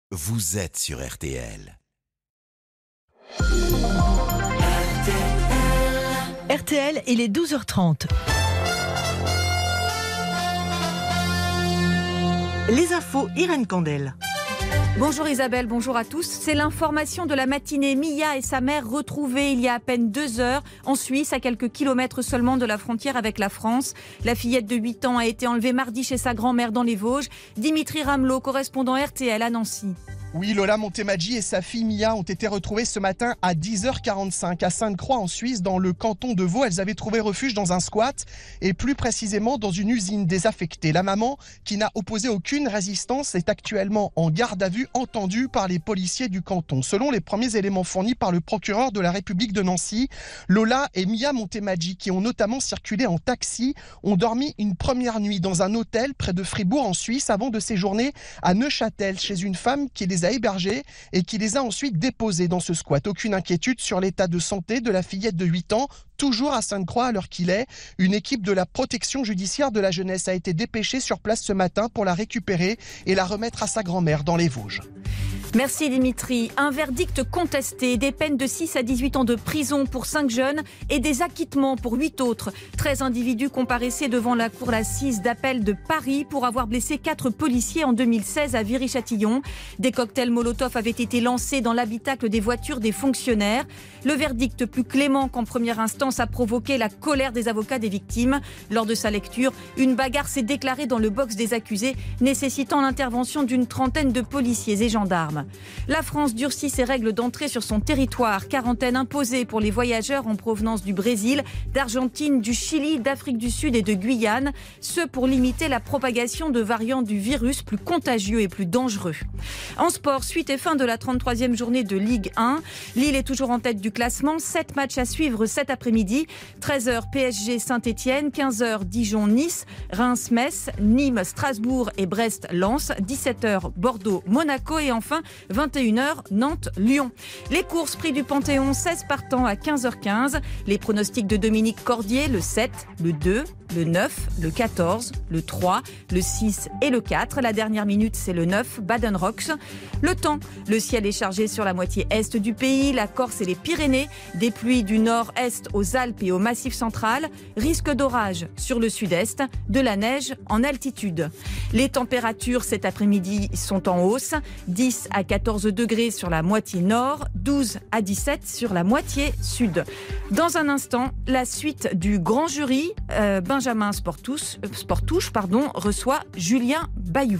vous êtes sur RTL. RTL, il est 12h30. Les infos, Irène Candel. Bonjour Isabelle, bonjour à tous. C'est l'information de la matinée. Mia et sa mère retrouvées il y a à peine 2 heures en Suisse, à quelques kilomètres seulement de la frontière avec la France. La fillette de 8 ans a été enlevée mardi chez sa grand-mère dans les Vosges. Dimitri Ramelot, correspondant RTL à Nancy. Oui, Lola Montemaggi et sa fille Mia ont été retrouvées ce matin à 10h45 à Sainte-Croix en Suisse, dans le canton de Vaud. Elles avaient trouvé refuge dans un squat et plus précisément dans une usine désaffectée. La maman, qui n'a opposé aucune résistance, est actuellement en garde à vue, entendue par les policiers du canton. Selon les premiers éléments fournis par le procureur de la République de Nancy, Lola et Mia Montemaggi, qui ont notamment circulé en taxi, ont dormi une première nuit dans un hôtel près de Fribourg en Suisse avant de séjourner à Neuchâtel chez une femme qui les a hébergés et qui les a ensuite déposés dans ce squat. Aucune inquiétude sur l'état de santé de la fillette de 8 ans, toujours à Sainte-Croix à l'heure qu'il est. Une équipe de la protection judiciaire de la jeunesse a été dépêchée sur place ce matin pour la récupérer et la remettre à sa grand-mère dans les Vosges. Merci Dimitri. Un verdict contesté, des peines de 6 à 18 ans de prison pour 5 jeunes et des acquittements pour 8 autres. 13 individus comparaissaient devant la cour d'assises d'appel de Paris pour avoir blessé 4 policiers en 2016 à Viry-Châtillon. Des cocktails Molotov avaient été lancés dans l'habitacle des voitures des fonctionnaires. Le verdict, plus clément qu'en première instance, a provoqué la colère des avocats des victimes. Lors de sa lecture, une bagarre s'est déclarée dans le box des accusés, nécessitant l'intervention d'une trentaine de policiers et gendarmes. La France durcit ses règles d'entrée sur son territoire. Quarantaine imposée pour les voyageurs en provenance du Brésil, d'Argentine, du Chili, d'Afrique du Sud et de Guyane. Ce pour limiter la propagation de variants du virus plus contagieux et plus dangereux. En sport, suite et fin de la 33e journée de Ligue 1. Lille est toujours en tête du classement. 7 matchs à suivre cet après-midi. 13h PSG Saint-Etienne, 15h Dijon-Nice, Reims-Metz, Nîmes, Strasbourg et Brest-Lens, 17h Bordeaux-Monaco et enfin 21h Nantes-Lyon. Les courses prix du Panthéon, 16 partants à 15h15. Les pronostics de Dominique Cordier, le 7, le 2, le 9, le 14, le 3, le 6 et le 4. La dernière minute, c'est le 9, Baden Rocks. Le temps, le ciel est chargé sur la moitié est du pays, la Corse et les Pyrénées. Des pluies du nord-est aux Alpes et au Massif central. Risque d'orage sur le sud-est, de la neige en altitude. Les températures cet après-midi sont en hausse. 10 à 14 degrés sur la moitié nord, 12 à 17 sur la moitié sud. Dans un instant, la suite du grand jury. Benjamin Sportouche reçoit Julien Bayou.